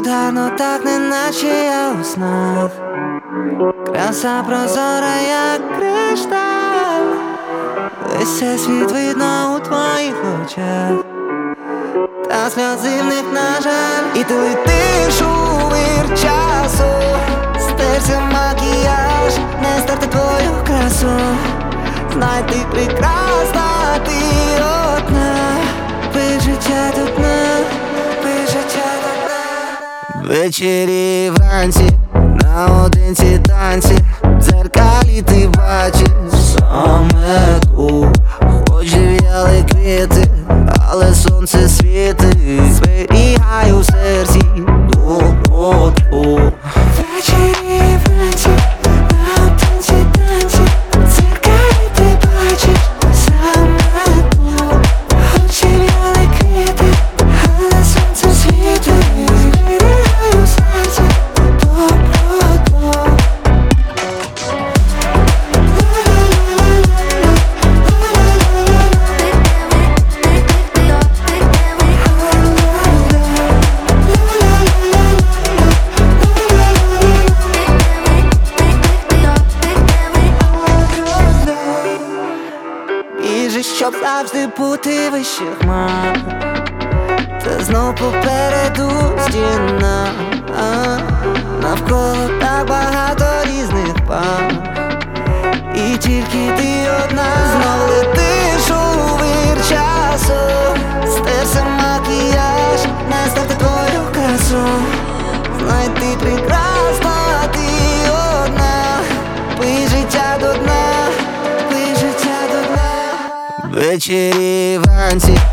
Ударно так, неначе я у снах. Краса прозора, як кришталь. Весь цей світ видно у твоїх очах, та сльози в них, на жаль. І ти летиш у вир часу. Стерся макіяж, не стерти твою красу. Знай, ти прекрасна, ти одна. Пий життя до дна, пий життя до дна. Ввечері вранці, наодинці танці. В дзеркалі ти бачиш саме ту. Хоч в'яли квіти, але сонце світить. Зберігай у серці доброту. Ввечері вранці, наодинці танці. В дзеркалі ти бачиш саме ту. Хоч в'яли квіти, але сонце світить. Зберігай у серці доброту. Біжиш, щоб завжди бути вище хмар, та знов попереду стіна. Навколо так багато різних пар, і тільки ти одна. Знов летиш у вир часу. Стерся макіяж, не стерти твою красу. Знай, ти прекрасна, ти одна. Пий життя до дна, пий життя до дна. Ввечері вранці,